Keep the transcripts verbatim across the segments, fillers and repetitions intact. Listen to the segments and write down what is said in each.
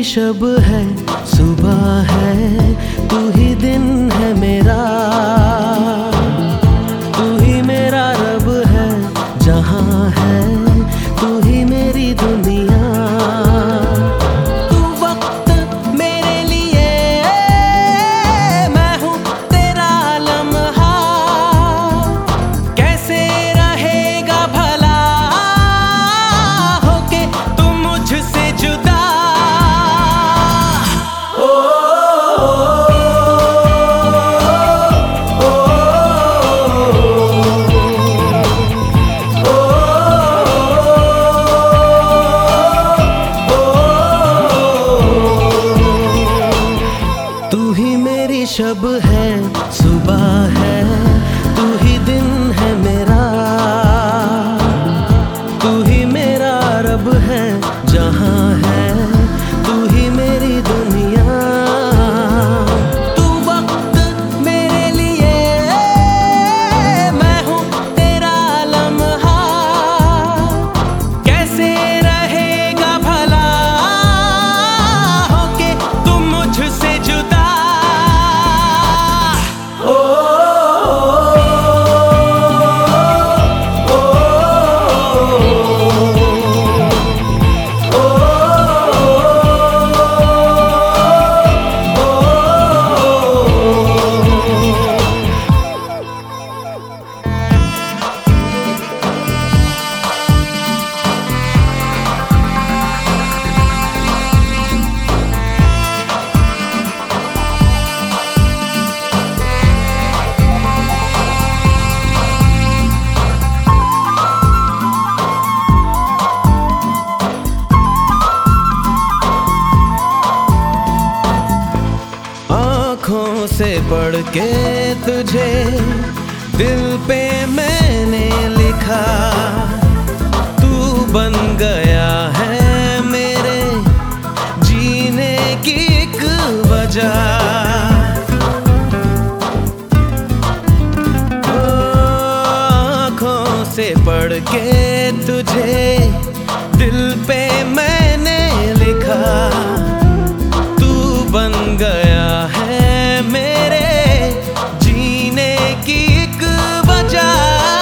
शब है, सुबह है, तू ही दिन है मेरा, तू ही मेरा रब है, जहां है तू ही मेरी दुनिया। तू वक्त मेरे लिए, मैं हूँ तेरा लम्हा, कैसे रहेगा भला होके तू मुझसे जुदा। शब है, सुबह है, तू ही दिन है मेरा, तू ही मेरा रब है, जहां है तू ही मेरी दुनिया। तू वक्त मेरे लिए, मैं हूँ तेरा लम्हा, कैसे रहेगा भला होके तुम मुझसे जुदा। आँखों से पढ़ के तुझे दिल पे मैंने लिखा, तू बन गया है मेरे जीने की एक वजह। आँखों से पढ़ के तुझे दिल पे मैंने लिखा, तू बन गया है मेरे जीने की एक वजह।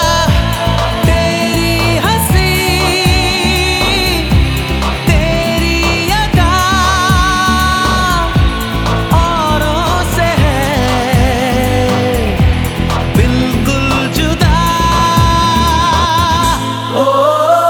तेरी हंसी, तेरी अदा औरों से है बिल्कुल जुदा। ओ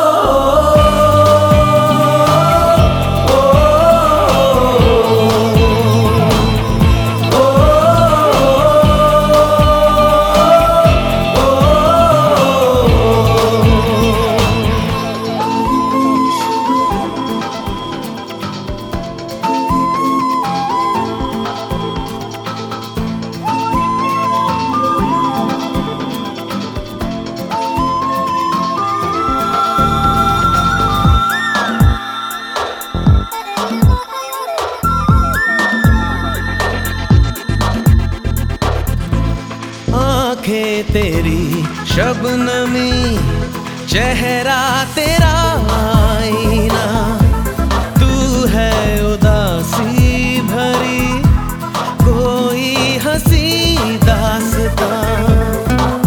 आँखें तेरी शबनमी, चेहरा तेरा आईना, तू है उदासी भरी कोई हंसी दास्तां।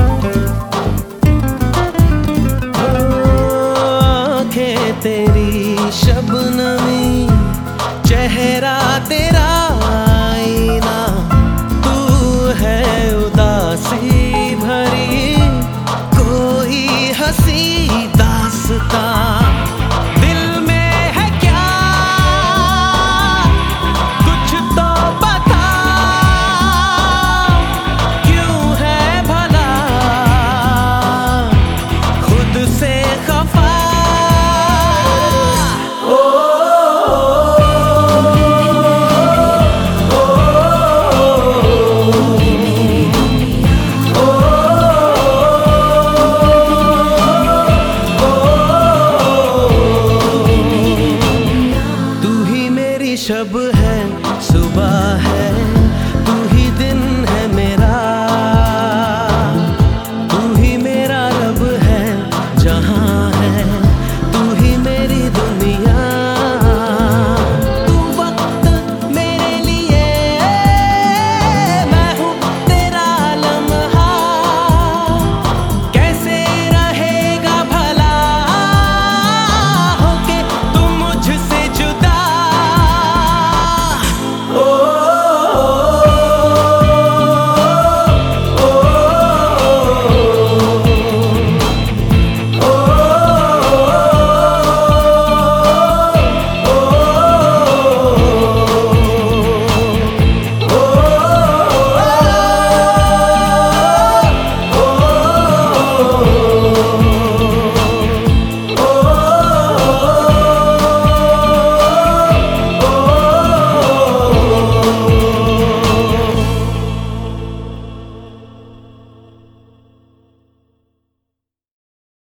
आँखें तेरी